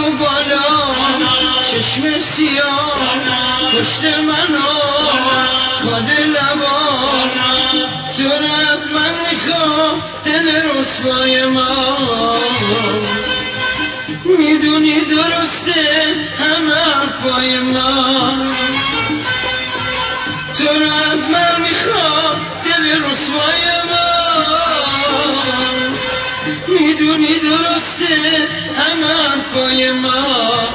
و بالا چشم سیاه پشت منو خال لبان تو رو از من میخوام دل رسوای من میدونی درسته همه حرفای من تو رو از من میخوام دل رسوای من میدونی درسته همه حرفای من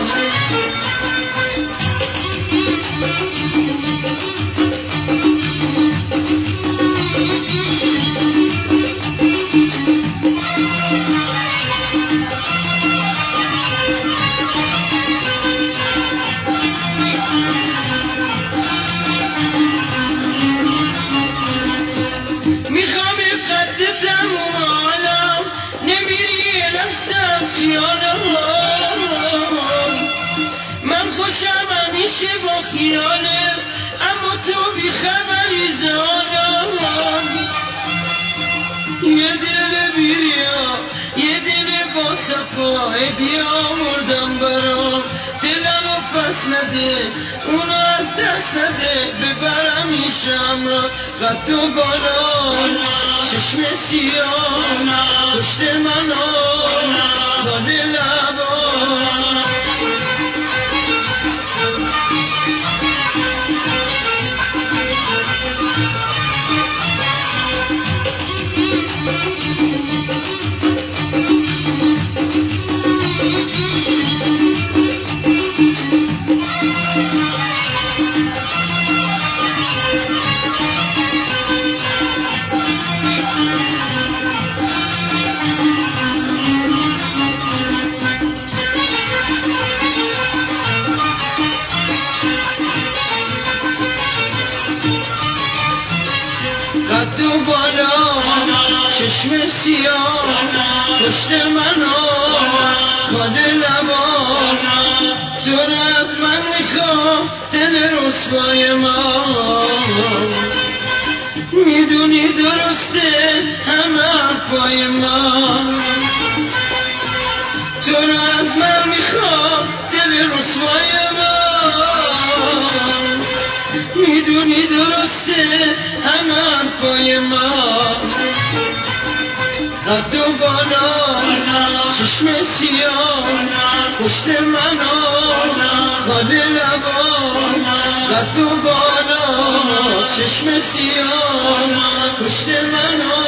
من خوشم همیشه با خیاله اما تو بی خبری زارم یه دل بیریا یه دل با صفا هدیه آوردم برام دلمو پس نده اونو از دست نده ببرم این شمرات قد و بالا چشم سیاه پشت منو خال لبان قد و بالا چشم سیاه پشت منو خال لبان تو رو از من میخوام دل رسوای من میدونی درسته همه حرفای من تو رو از من میخوام دل رسوای من میدونی درسته همه حرفای من قد و بالا چشم سیاه پشت منو خال لبان قد و بالا چشم سیاه پشت منو